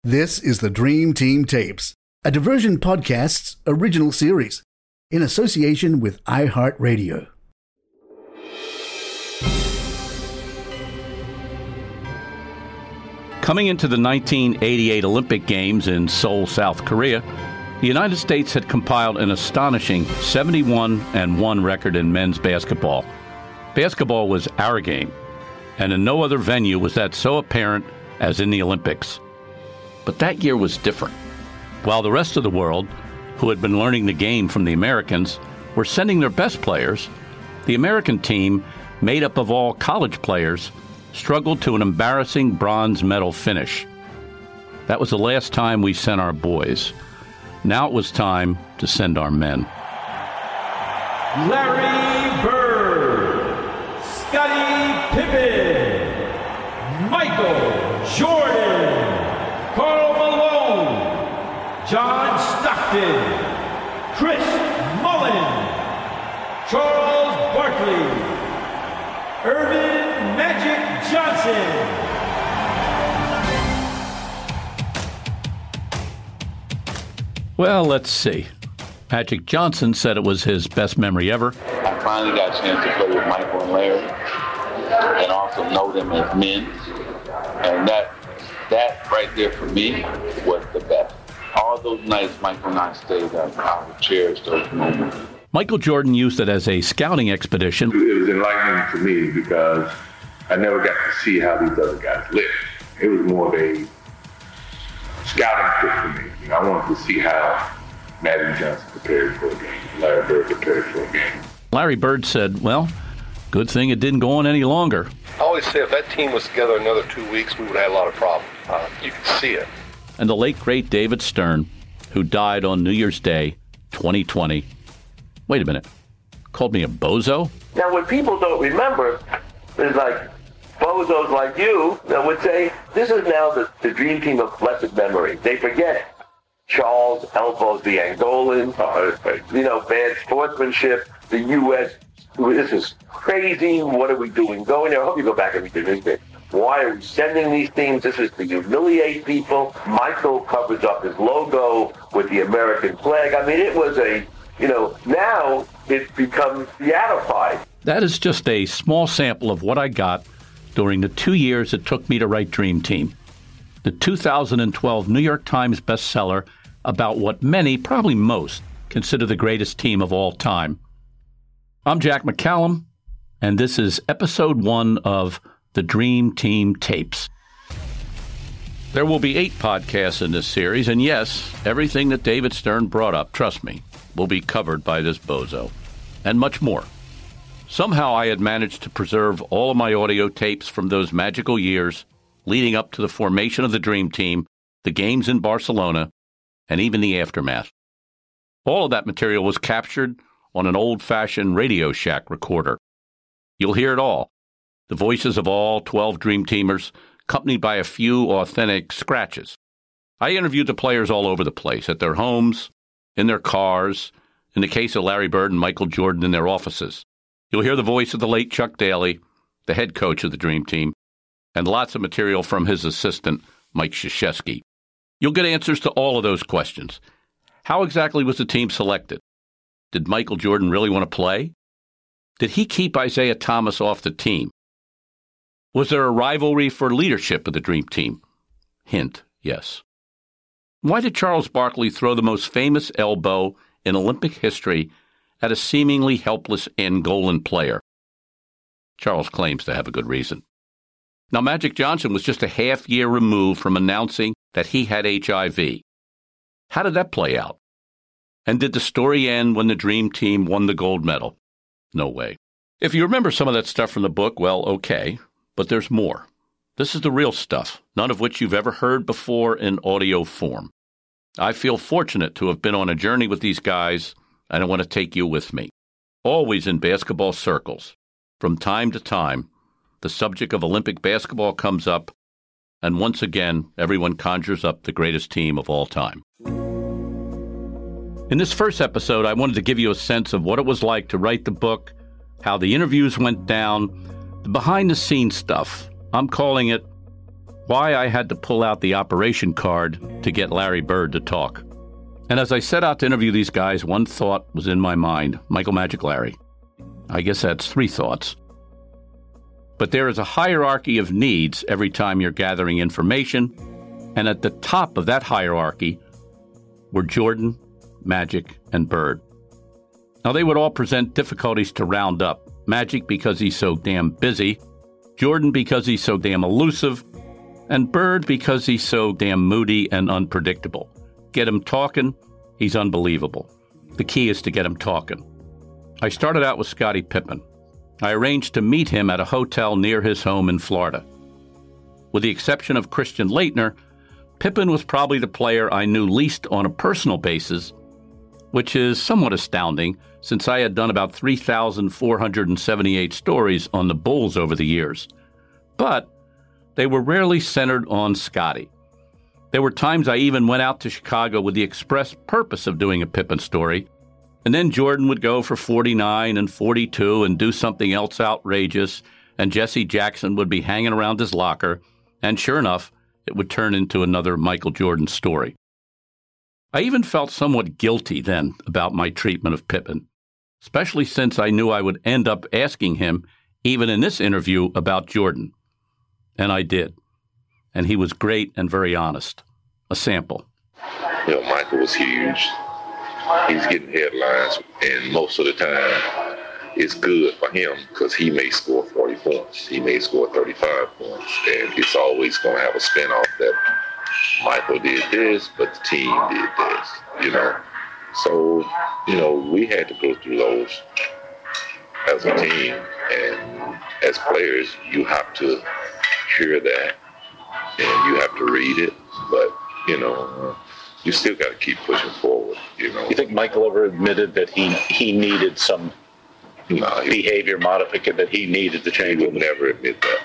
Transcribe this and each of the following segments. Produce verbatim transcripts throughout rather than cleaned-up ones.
This is the Dream Team Tapes, a Diversion Podcast's original series, in association with iHeartRadio. Coming into the nineteen eighty-eight Olympic Games in Seoul, South Korea, the United States had compiled an astonishing seventy-one and one record in men's basketball. Basketball was our game, and in no other venue was that so apparent as in the Olympics. But that year was different. While the rest of the world, who had been learning the game from the Americans, were sending their best players, the American team, made up of all college players, struggled to an embarrassing bronze medal finish. That was the last time we sent our boys. Now it was time to send our men. Larry Bird, Scottie Pippen, Michael Jordan, Karl Malone, John Stockton, Chris Mullin, Charles Barkley, Earvin Magic Johnson. Well, let's see. Magic Johnson said it was his best memory ever. I finally got a chance to play with Michael and Larry and also know them as men. And that that right there for me was the best. All those nights Michael and I stayed up, I would cherish those moments. Michael Jordan used it as a scouting expedition. It was enlightening to me because I never got to see how these other guys lived. It was more of a scouting trip for me. You know, I wanted to see how Magic Johnson prepared for a game, Larry Bird prepared for a game. Larry Bird said, well, good thing it didn't go on any longer. I always say if that team was together another two weeks, we would have had a lot of problems. Uh, you can see it. And the late, great David Stern, who died on New Year's Day, twenty twenty. Wait a minute. Called me a bozo? Now, what people don't remember is like bozos like you that would say, this is now the, the dream team of blessed memory. They forget Charles elbows the Angolan, uh, you know, bad sportsmanship, the U S This is crazy. What are we doing going there? I hope you go back and read the newspaper. Why are we sending these teams? This is to humiliate people. Michael covers up his logo with the American flag. I mean, it was a, you know, now it's become beatified. That is just a small sample of what I got during the two years it took me to write Dream Team. The two thousand twelve New York Times bestseller about what many, probably most, consider the greatest team of all time. I'm Jack McCallum, and this is episode one of the Dream Team Tapes. There will be eight podcasts in this series, and yes, everything that David Stern brought up, trust me, will be covered by this bozo, and much more. Somehow I had managed to preserve all of my audio tapes from those magical years leading up to the formation of the Dream Team, the games in Barcelona, and even the aftermath. All of that material was captured on an old-fashioned Radio Shack recorder. You'll hear it all. The voices of all twelve Dream Teamers, accompanied by a few authentic scratches. I interviewed the players all over the place, at their homes, in their cars, in the case of Larry Bird and Michael Jordan, in their offices. You'll hear the voice of the late Chuck Daly, the head coach of the Dream Team, and lots of material from his assistant, Mike Krzyzewski. You'll get answers to all of those questions. How exactly was the team selected? Did Michael Jordan really want to play? Did he keep Isaiah Thomas off the team? Was there a rivalry for leadership of the Dream Team? Hint, yes. Why did Charles Barkley throw the most famous elbow in Olympic history at a seemingly helpless Angolan player? Charles claims to have a good reason. Now, Magic Johnson was just a half year removed from announcing that he had H I V. How did that play out? And did the story end when the Dream Team won the gold medal? No way. If you remember some of that stuff from the book, well, okay, but there's more. This is the real stuff, none of which you've ever heard before in audio form. I feel fortunate to have been on a journey with these guys, and I want to take you with me. Always in basketball circles. From time to time, the subject of Olympic basketball comes up, and once again, everyone conjures up the greatest team of all time. In this first episode, I wanted to give you a sense of what it was like to write the book, how the interviews went down, the behind-the-scenes stuff. I'm calling it why I had to pull out the operation card to get Larry Bird to talk. And as I set out to interview these guys, one thought was in my mind: Michael Magic Larry. I guess that's three thoughts. But there is a hierarchy of needs every time you're gathering information, and at the top of that hierarchy were Jordan, Magic, and Bird. Now, they would all present difficulties to round up. Magic because he's so damn busy, Jordan because he's so damn elusive, and Bird because he's so damn moody and unpredictable. Get him talking, he's unbelievable. The key is to get him talking. I started out with Scottie Pippen. I arranged to meet him at a hotel near his home in Florida. With the exception of Christian Laettner, Pippen was probably the player I knew least on a personal basis, which is somewhat astounding since I had done about three thousand four hundred seventy-eight stories on the Bulls over the years. But they were rarely centered on Scottie. There were times I even went out to Chicago with the express purpose of doing a Pippen story, and then Jordan would go for forty-nine and forty-two and do something else outrageous, and Jesse Jackson would be hanging around his locker, and sure enough, it would turn into another Michael Jordan story. I even felt somewhat guilty then about my treatment of Pippen, especially since I knew I would end up asking him, even in this interview, about Jordan. And I did. And he was great and very honest. A sample. You know, Michael was huge. He's getting headlines, and most of the time it's good for him because he may score forty points. He may score thirty-five points, and it's always going to have a spinoff that Michael did this, but the team did this, you know. So, you know, we had to go through those as a team, and as players, you have to hear that, and you have to read it, but, you know, you still got to keep pushing forward, you know. You think Michael ever admitted that he, he needed some no, he, behavior modification, that he needed to change? He would never admit that.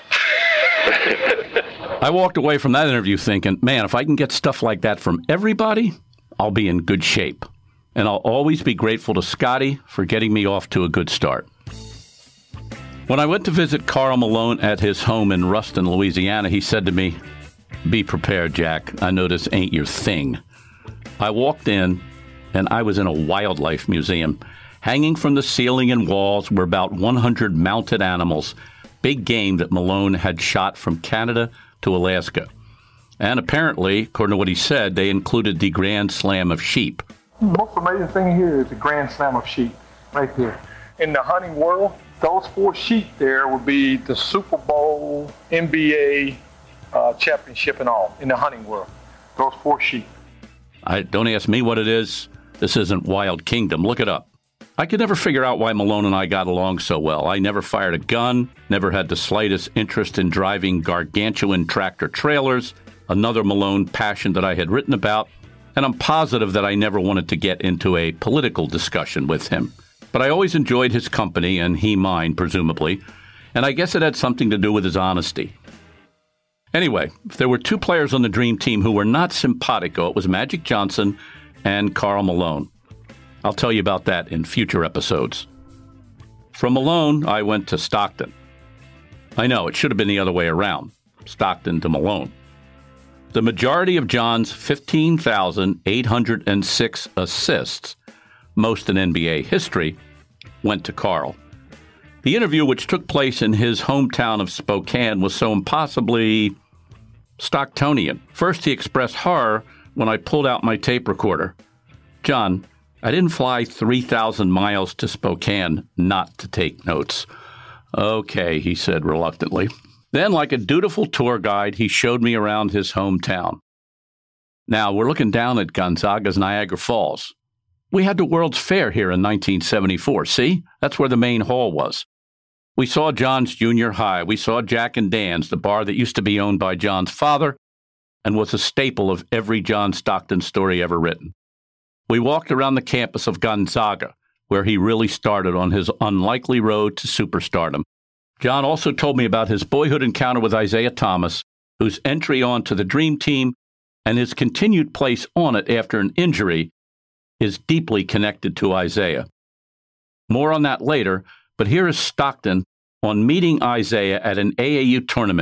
I walked away from that interview thinking, man, if I can get stuff like that from everybody, I'll be in good shape. And I'll always be grateful to Scottie for getting me off to a good start. When I went to visit Karl Malone at his home in Ruston, Louisiana, he said to me, "Be prepared, Jack. I know this ain't your thing." I walked in, and I was in a wildlife museum. Hanging from the ceiling and walls were about one hundred mounted animals, big game that Malone had shot from Canada to Alaska. And apparently, according to what he said, they included the Grand Slam of sheep. The most amazing thing here is the Grand Slam of sheep, right there. In the hunting world, those four sheep there would be the Super Bowl, N B A uh, championship and all, in the hunting world. Those four sheep. I, don't ask me what it is. This isn't Wild Kingdom. Look it up. I could never figure out why Malone and I got along so well. I never fired a gun, never had the slightest interest in driving gargantuan tractor trailers, another Malone passion that I had written about, and I'm positive that I never wanted to get into a political discussion with him. But I always enjoyed his company, and he mine, presumably, and I guess it had something to do with his honesty. Anyway, if there were two players on the Dream Team who were not simpatico, it was Magic Johnson and Karl Malone. I'll tell you about that in future episodes. From Malone, I went to Stockton. I know, it should have been the other way around, Stockton to Malone. The majority of John's fifteen thousand eight hundred six assists, most in N B A history, went to Karl. The interview, which took place in his hometown of Spokane, was so impossibly Stocktonian. First, he expressed horror when I pulled out my tape recorder. "John, I didn't fly three thousand miles to Spokane not to take notes." "Okay," he said reluctantly. Then, like a dutiful tour guide, he showed me around his hometown. Now, we're looking down at Gonzaga's Niagara Falls. We had the World's Fair here in nineteen seventy-four. See? That's where the main hall was. We saw John's Junior High. We saw Jack and Dan's, the bar that used to be owned by John's father and was a staple of every John Stockton story ever written. We walked around the campus of Gonzaga, where he really started on his unlikely road to superstardom. John also told me about his boyhood encounter with Isiah Thomas, whose entry onto the Dream Team and his continued place on it after an injury is deeply connected to Isiah. More on that later, but here is Stockton on meeting Isiah at an A A U tournament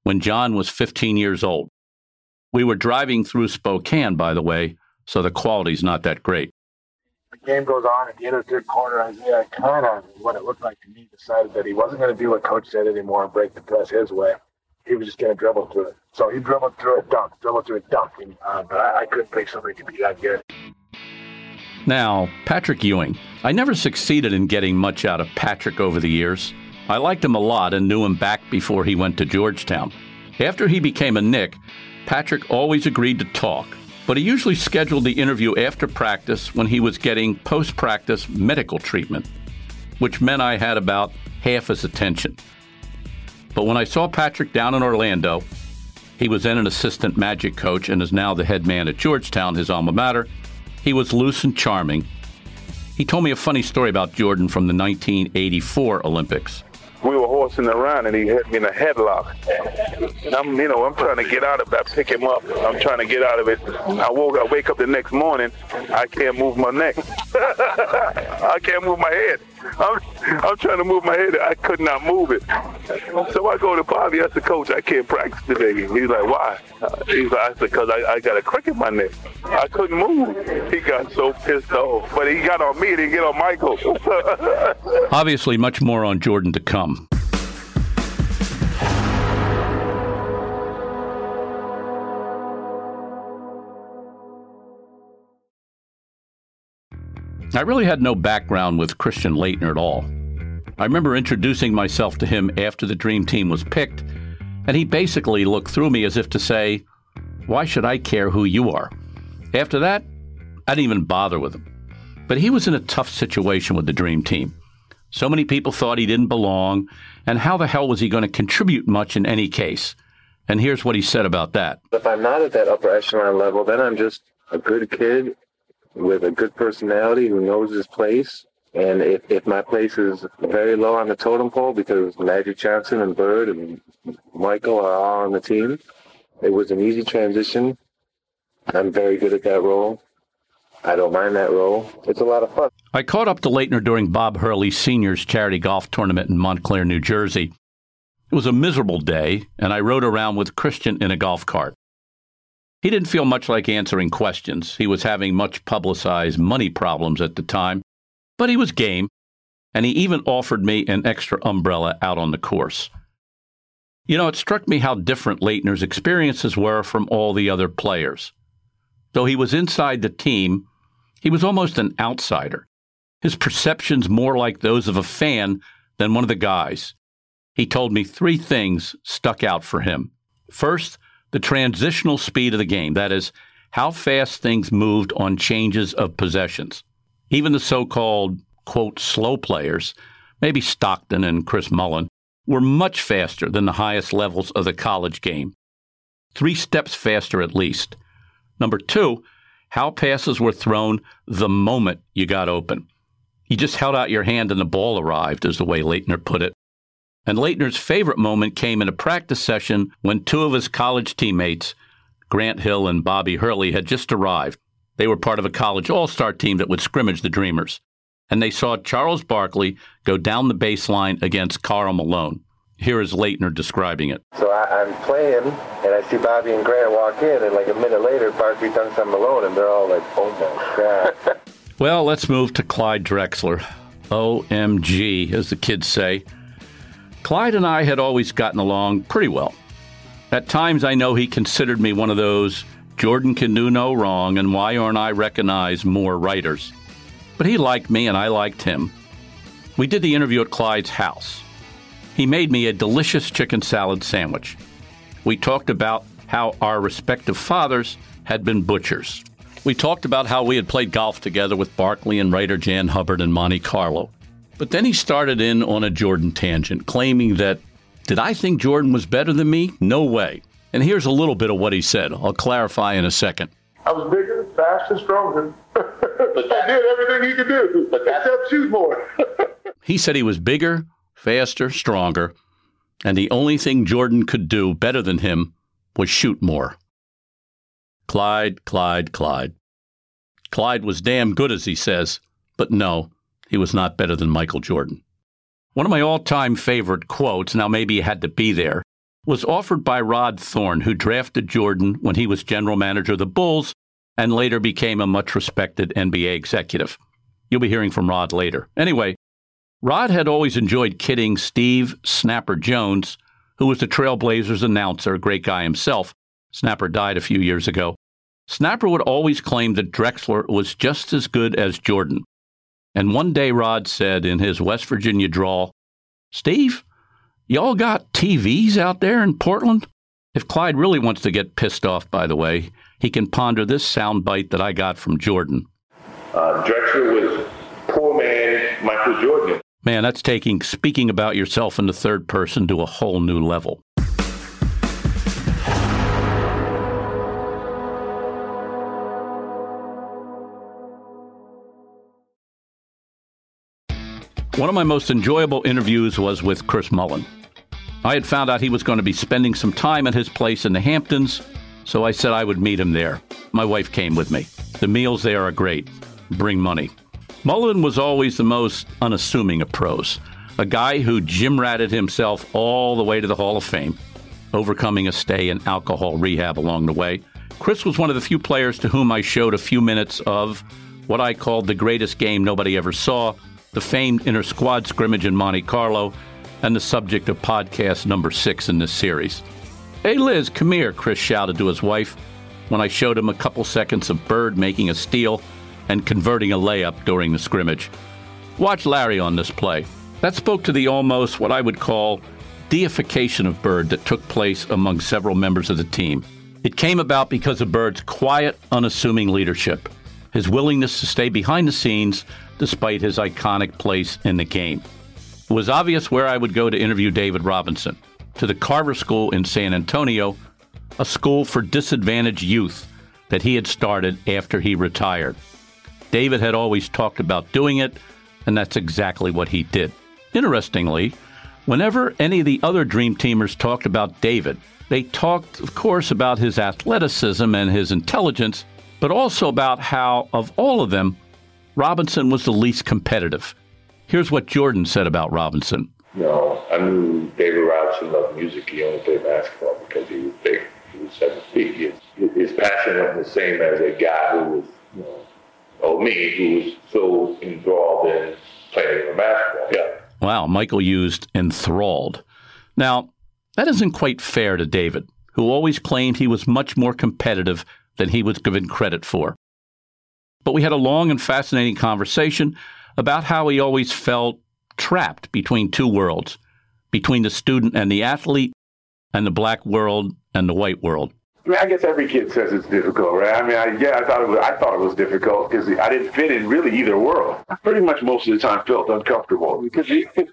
when John was fifteen years old. We were driving through Spokane, by the way, so the quality's not that great. The game goes on at the end of the third quarter. Isaiah kind of, what it looked like to me, decided that he wasn't going to do what Coach said anymore and break the press his way. He was just going to dribble through it. So he dribbled through it, dunk, dribbled through it, dunk. And, uh, but I, I couldn't think somebody could be that good. Now, Patrick Ewing. I never succeeded in getting much out of Patrick over the years. I liked him a lot and knew him back before he went to Georgetown. After he became a Knick, Patrick always agreed to talk, but he usually scheduled the interview after practice when he was getting post-practice medical treatment, which meant I had about half his attention. But when I saw Patrick down in Orlando, he was then an assistant Magic coach and is now the head man at Georgetown, his alma mater. He was loose and charming. He told me a funny story about Jordan from the nineteen eighty-four Olympics. We were horsing around, and he hit me in a headlock. And I'm, you know, I'm trying to get out of it. I pick him up. I'm trying to get out of it. I woke, I wake up the next morning. I can't move my neck. I can't move my head. I'm, I'm trying to move my head. I could not move it. So I go to Bobby. I said, Coach, I can't practice today. He's like, why? He's like, I said, because I, I got a crick in my neck. I couldn't move. He got so pissed off. But he got on me. He didn't get on Michael. Obviously, much more on Jordan to come. I really had no background with Christian Laettner at all. I remember introducing myself to him after the Dream Team was picked, and he basically looked through me as if to say, why should I care who you are? After that, I didn't even bother with him. But he was in a tough situation with the Dream Team. So many people thought he didn't belong, and how the hell was he going to contribute much in any case? And here's what he said about that. If I'm not at that upper echelon level, then I'm just a good kid with a good personality who knows his place. And if, if my place is very low on the totem pole because Magic Johnson and Bird and Michael are all on the team, it was an easy transition. I'm very good at that role. I don't mind that role. It's a lot of fun. I caught up to Laettner during Bob Hurley Senior's charity golf tournament in Montclair, New Jersey. It was a miserable day, and I rode around with Christian in a golf cart. He didn't feel much like answering questions. He was having much publicized money problems at the time, but he was game, and he even offered me an extra umbrella out on the course. You know, it struck me how different Laettner's experiences were from all the other players. Though he was inside the team, he was almost an outsider. His perceptions more like those of a fan than one of the guys. He told me three things stuck out for him. First, the transitional speed of the game, that is, how fast things moved on changes of possessions. Even the so-called, quote, slow players, maybe Stockton and Chris Mullin, were much faster than the highest levels of the college game. Three steps faster at least. Number two, how passes were thrown the moment you got open. You just held out your hand and the ball arrived, is the way Laettner put it. And Laettner's favorite moment came in a practice session when two of his college teammates, Grant Hill and Bobby Hurley, had just arrived. They were part of a college all-star team that would scrimmage the Dreamers. And they saw Charles Barkley go down the baseline against Karl Malone. Here is Laettner describing it. So I, I'm playing, and I see Bobby and Grant walk in, and like a minute later, Barkley dunks on Malone, and they're all like, oh my God. Well, let's move to Clyde Drexler. O M G, as the kids say. Clyde and I had always gotten along pretty well. At times, I know he considered me one of those Jordan can do no wrong and why aren't I recognized more writers. But he liked me and I liked him. We did the interview at Clyde's house. He made me a delicious chicken salad sandwich. We talked about how our respective fathers had been butchers. We talked about how we had played golf together with Barkley and writer Jan Hubbard in Monte Carlo. But then he started in on a Jordan tangent, claiming that, did I think Jordan was better than me? No way. And here's a little bit of what he said. I'll clarify in a second. I was bigger, faster, stronger. But I did everything he could do, but except shoot more. He said he was bigger, faster, stronger, and the only thing Jordan could do better than him was shoot more. Clyde, Clyde, Clyde. Clyde was damn good, as he says, but no, he was not better than Michael Jordan. One of my all-time favorite quotes, now maybe you had to be there, was offered by Rod Thorn, who drafted Jordan when he was general manager of the Bulls and later became a much-respected N B A executive. You'll be hearing from Rod later. Anyway, Rod had always enjoyed kidding Steve Snapper Jones, who was the Trailblazers announcer, a great guy himself. Snapper died a few years ago. Snapper would always claim that Drexler was just as good as Jordan. And one day Rod said in his West Virginia drawl, "Steve, y'all got T Vs out there in Portland?" If Clyde really wants to get pissed off, by the way, he can ponder this soundbite that I got from Jordan. Uh, Drexler was poor man Michael Jordan. Man, that's taking speaking about yourself in the third person to a whole new level. One of my most enjoyable interviews was with Chris Mullin. I had found out he was going to be spending some time at his place in the Hamptons, so I said I would meet him there. My wife came with me. The meals there are great. Bring money. Mullin was always the most unassuming of pros, a guy who gym-ratted himself all the way to the Hall of Fame, overcoming a stay in alcohol rehab along the way. Chris was one of the few players to whom I showed a few minutes of what I called the greatest game nobody ever saw, the famed inter-squad scrimmage in Monte Carlo, and the subject of podcast number six in this series. "Hey, Liz, come here," Chris shouted to his wife when I showed him a couple seconds of Bird making a steal and converting a layup during the scrimmage. "Watch Larry on this play." That spoke to the almost what I would call deification of Bird that took place among several members of the team. It came about because of Bird's quiet, unassuming leadership, his willingness to stay behind the scenes despite his iconic place in the game. It was obvious where I would go to interview David Robinson, to the Carver School in San Antonio, a school for disadvantaged youth that he had started after he retired. David had always talked about doing it, and that's exactly what he did. Interestingly, whenever any of the other Dream Teamers talked about David, they talked, of course, about his athleticism and his intelligence, but also about how, of all of them, Robinson was the least competitive. Here's what Jordan said about Robinson. You know, I knew David Robinson loved music. He only played basketball because he was big. He was seven feet. His, his passion wasn't the same as a guy who was, you know, or me, who was so enthralled in playing basketball. Yeah. Wow, Michael used enthralled. Now, that isn't quite fair to David, who always claimed he was much more competitive than he was given credit for. But we had a long and fascinating conversation about how he always felt trapped between two worlds, between the student and the athlete, and the black world and the white world. I mean, I guess every kid says it's difficult, right? I mean, I, yeah, I thought it was. I thought it was difficult because I didn't fit in really either world. I pretty much most of the time felt uncomfortable because,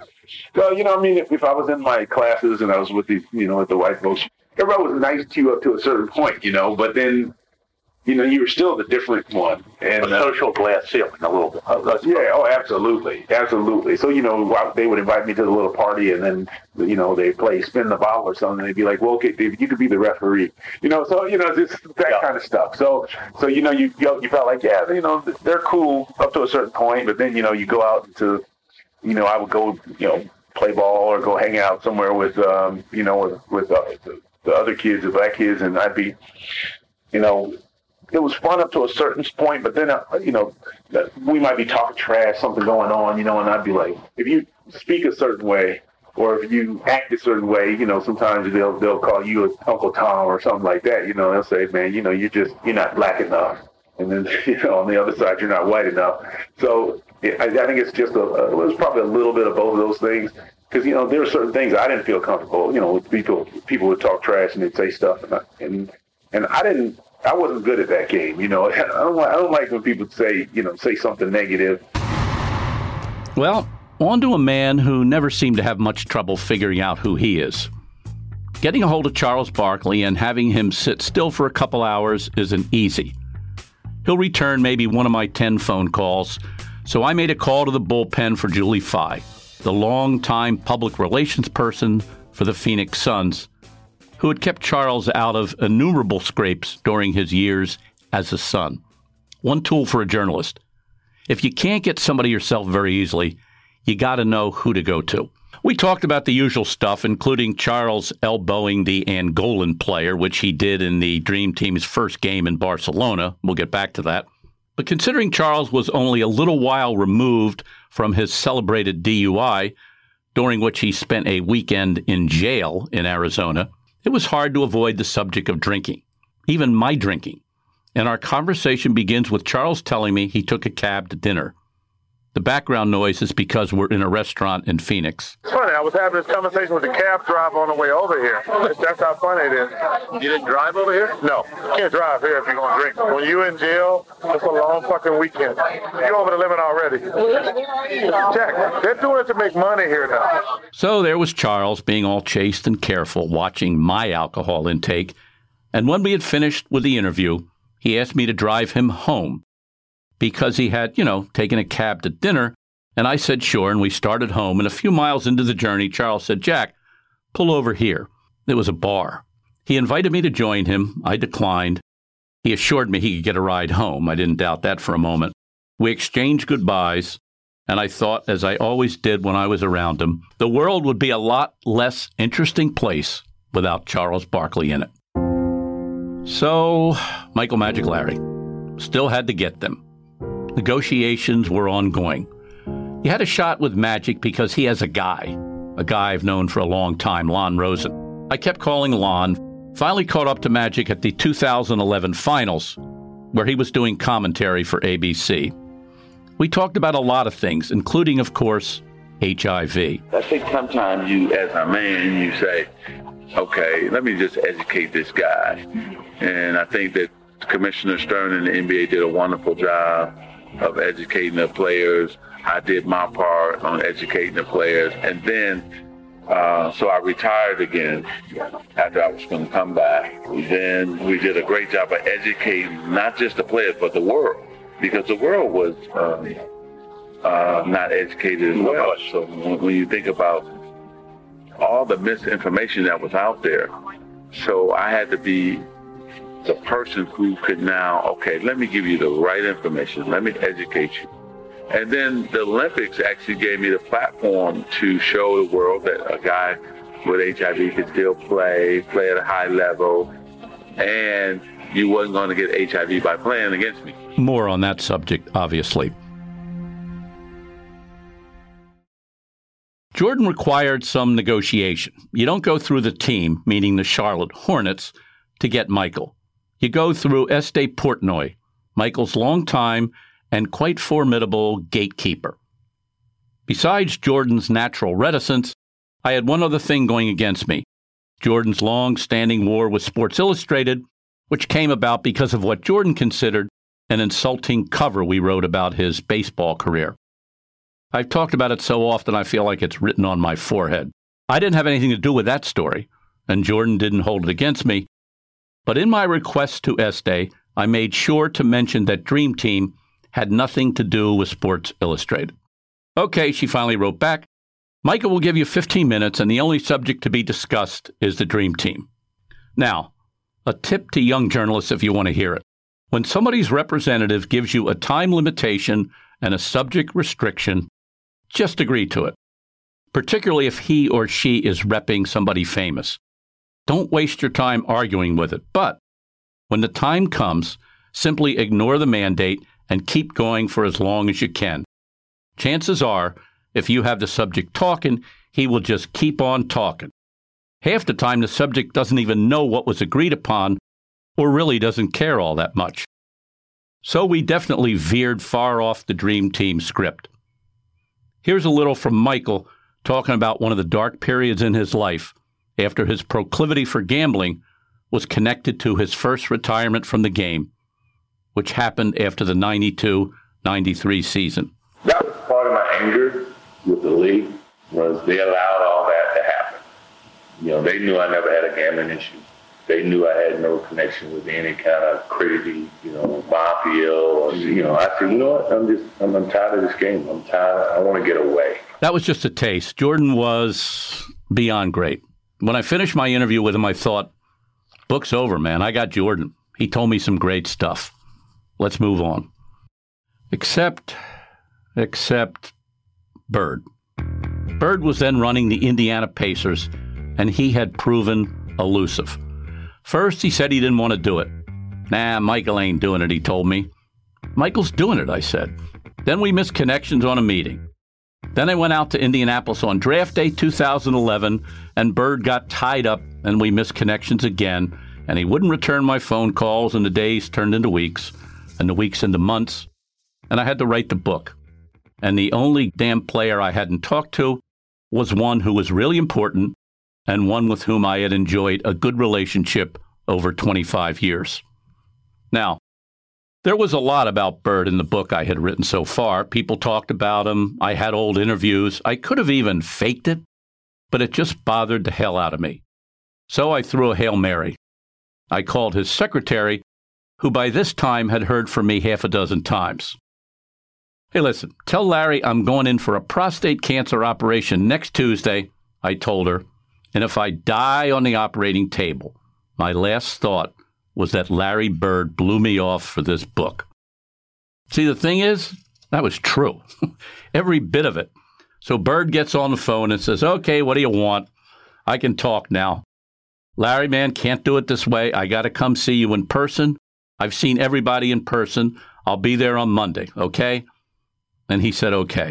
so you know, I mean, if, if I was in my classes and I was with the, you know, with the white folks, everybody was nice to you up to a certain point, you know, but then, you know, you were still the different one. And a social glass ceiling, a little bit. Uh, yeah, oh, absolutely. Absolutely. So, you know, they would invite me to the little party and then, you know, they play spin the bottle or something. And they'd be like, well, okay, David, you could be the referee. You know, so, you know, just that yeah. kind of stuff. So, so you know, you you felt like, yeah, you know, they're cool up to a certain point. But then, you know, you go out into, you know, I would go, you know, play ball or go hang out somewhere with, um, you know, with, with uh, the, the other kids, the black kids. And I'd be, you know, it was fun up to a certain point, but then, uh, you know, we might be talking trash, something going on, you know, and I'd be like, if you speak a certain way or if you act a certain way, you know, sometimes they'll they'll call you Uncle Tom or something like that, you know, they'll say, man, you know, you're just, you're not black enough. And then, you know, on the other side, you're not white enough. So I, I think it's just, a, a, it was probably a little bit of both of those things. Because, you know, there were certain things I didn't feel comfortable, you know, with people, people would talk trash and they'd say stuff. And I, and, and I didn't, I wasn't good at that game, you know. I don't like, I don't like when people say, you know, say something negative. Well, on to a man who never seemed to have much trouble figuring out who he is. Getting a hold of Charles Barkley and having him sit still for a couple hours isn't easy. He'll return maybe one of my ten phone calls, so I made a call to the bullpen for Julie Fye, the longtime public relations person for the Phoenix Suns, who had kept Charles out of innumerable scrapes during his years as a Sun. One tool for a journalist. If you can't get somebody yourself very easily, you got to know who to go to. We talked about the usual stuff, including Charles elbowing the Angolan player, which he did in the Dream Team's first game in Barcelona. We'll get back to that. But considering Charles was only a little while removed from his celebrated D U I, during which he spent a weekend in jail in Arizona, it was hard to avoid the subject of drinking, even my drinking. And our conversation begins with Charles telling me he took a cab to dinner. The background noise is because we're in a restaurant in Phoenix. It's funny, I was having this conversation with the cab driver on the way over here. That's how funny it is. You didn't drive over here? No, you can't drive here if you're going to drink. When you're in jail, it's a long fucking weekend. You're over the limit already. Jack, they're doing it to make money here now. So there was Charles being all chaste and careful, watching my alcohol intake. And when we had finished with the interview, he asked me to drive him home, because he had, you know, taken a cab to dinner, and I said sure, and we started home. And a few miles into the journey, Charles said, "Jack, pull over here." It was a bar. He invited me to join him. I declined. He assured me he could get a ride home. I didn't doubt that for a moment. We exchanged goodbyes, and I thought, as I always did when I was around him, the world would be a lot less interesting place without Charles Barkley in it. So, Michael Magic Larry still had to get them. Negotiations were ongoing. He had a shot with Magic because he has a guy, a guy I've known for a long time, Lon Rosen. I kept calling Lon, finally caught up to Magic at the two thousand eleven finals, where he was doing commentary for A B C. We talked about a lot of things, including, of course, H I V. I think sometimes you, as a man, you say, okay, let me just educate this guy. And I think that Commissioner Stern and the N B A did a wonderful job of educating the players. I did my part on educating the players. And then, uh, so I retired again after I was going to come back. Then we did a great job of educating not just the players, but the world, because the world was um, uh, not educated as well. So when, when you think about all the misinformation that was out there, so I had to be the person who could now, okay, let me give you the right information. Let me educate you. And then the Olympics actually gave me the platform to show the world that a guy with H I V could still play, play at a high level, and you wasn't going to get H I V by playing against me. More on that subject, obviously. Jordan required some negotiation. You don't go through the team, meaning the Charlotte Hornets, to get Michael. You go through Este Portnoy, Michael's longtime and quite formidable gatekeeper. Besides Jordan's natural reticence, I had one other thing going against me. Jordan's long-standing war with Sports Illustrated, which came about because of what Jordan considered an insulting cover we wrote about his baseball career. I've talked about it so often I feel like it's written on my forehead. I didn't have anything to do with that story, and Jordan didn't hold it against me. But in my request to Este, I made sure to mention that Dream Team had nothing to do with Sports Illustrated. Okay, she finally wrote back, "Michael will give you fifteen minutes, and the only subject to be discussed is the Dream Team." Now, a tip to young journalists if you want to hear it. When somebody's representative gives you a time limitation and a subject restriction, just agree to it, particularly if he or she is repping somebody famous. Don't waste your time arguing with it, but when the time comes, simply ignore the mandate and keep going for as long as you can. Chances are, if you have the subject talking, he will just keep on talking. Half the time, the subject doesn't even know what was agreed upon or really doesn't care all that much. So we definitely veered far off the Dream Team script. Here's a little from Michael talking about one of the dark periods in his life after his proclivity for gambling was connected to his first retirement from the game, which happened after the ninety-two ninety-three season. That was part of my anger with the league, was they allowed all that to happen. You know, they knew I never had a gambling issue. They knew I had no connection with any kind of crazy, you know, mafia or, you know, I said, you know what, I'm just, I'm, I'm tired of this game. I'm tired. I want to get away. That was just a taste. Jordan was beyond great. When I finished my interview with him, I thought, book's over, man. I got Jordan. He told me some great stuff. Let's move on. Except, except Bird. Bird was then running the Indiana Pacers, and he had proven elusive. First, he said he didn't want to do it. Nah, Michael ain't doing it, he told me. Michael's doing it, I said. Then we missed connections on a meeting. Then I went out to Indianapolis on draft day two thousand eleven, and Bird got tied up, and we missed connections again, and he wouldn't return my phone calls, and the days turned into weeks, and the weeks into months, and I had to write the book. And the only damn player I hadn't talked to was one who was really important and one with whom I had enjoyed a good relationship over twenty-five years. Now, there was a lot about Bird in the book I had written so far. People talked about him. I had old interviews. I could have even faked it, but it just bothered the hell out of me. So I threw a Hail Mary. I called his secretary, who by this time had heard from me half a dozen times. Hey, listen, tell Larry I'm going in for a prostate cancer operation next Tuesday, I told her, and if I die on the operating table, my last thought was that Larry Bird blew me off for this book. See, the thing is, that was true. Every bit of it. So Bird gets on the phone and says, okay, what do you want? I can talk now. Larry, man, can't do it this way. I got to come see you in person. I've seen everybody in person. I'll be there on Monday, okay? And he said, okay.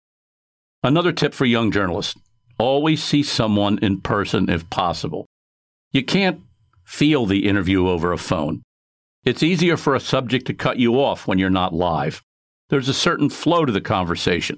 Another tip for young journalists, always see someone in person if possible. You can't feel the interview over a phone. It's easier for a subject to cut you off when you're not live. There's a certain flow to the conversation.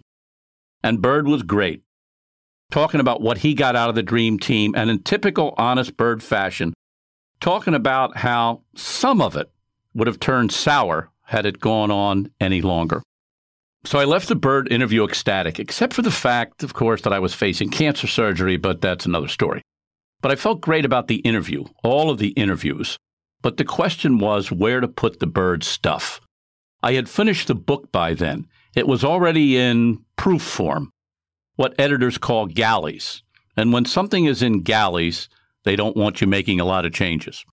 And Bird was great, talking about what he got out of the Dream Team, and in typical honest Bird fashion, talking about how some of it would have turned sour had it gone on any longer. So I left the Bird interview ecstatic, except for the fact, of course, that I was facing cancer surgery, but that's another story. But I felt great about the interview, all of the interviews. But the question was where to put the Bird stuff. I had finished the book by then. It was already in proof form, what editors call galleys. And when something is in galleys, they don't want you making a lot of changes.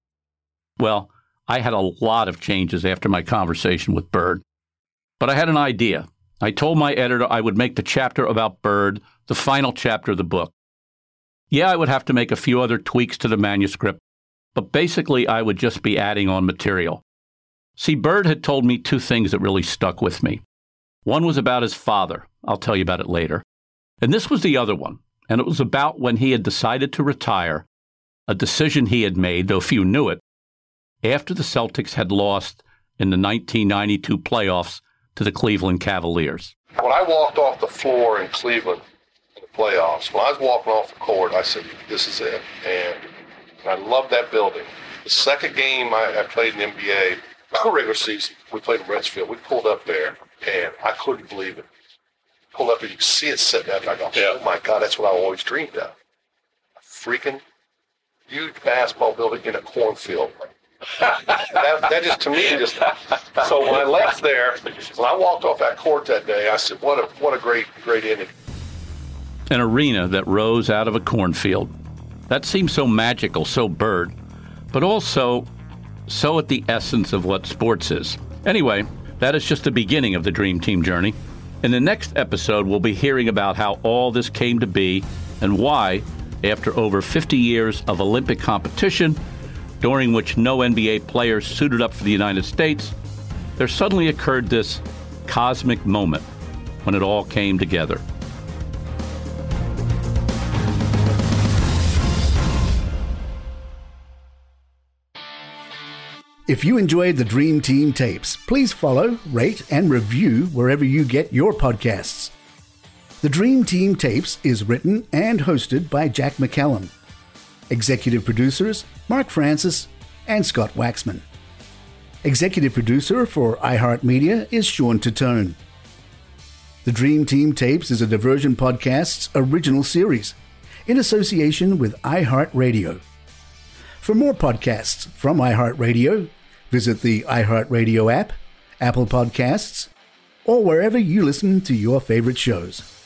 Well, I had a lot of changes after my conversation with Bird. But I had an idea. I told my editor I would make the chapter about Bird the final chapter of the book. Yeah, I would have to make a few other tweaks to the manuscript, but basically I would just be adding on material. See, Bird had told me two things that really stuck with me. One was about his father. I'll tell you about it later. And this was the other one, and it was about when he had decided to retire, a decision he had made, though few knew it, after the Celtics had lost in the nineteen ninety-two playoffs to the Cleveland Cavaliers. When I walked off the floor in Cleveland in the playoffs, when I was walking off the court, I said, this is it. And I loved that building. The second game I, I played in the N B A, regular season, we played in Redfield. We pulled up there, and I couldn't believe it. Pulled up, and you could see it sitting there. I go, oh, my God, that's what I always dreamed of. A freaking huge basketball building in a cornfield. that, that just, to me, just, so when I left there, when I walked off that court that day, I said, what a what a great, great inning. An arena that rose out of a cornfield. That seems so magical, so Bird, but also so at the essence of what sports is. Anyway, that is just the beginning of the Dream Team journey. In the next episode, we'll be hearing about how all this came to be and why, after over fifty years of Olympic competition, during which no N B A players suited up for the United States, there suddenly occurred this cosmic moment when it all came together. If you enjoyed the Dream Team tapes, please follow, rate, and review wherever you get your podcasts. The Dream Team tapes is written and hosted by Jack McCallum. Executive producers, Mark Francis and Scott Waxman. Executive producer for iHeartMedia is Sean Titone. The Dream Team Tapes is a Diversion Podcast's original series in association with iHeartRadio. For more podcasts from iHeartRadio, visit the iHeartRadio app, Apple Podcasts, or wherever you listen to your favorite shows.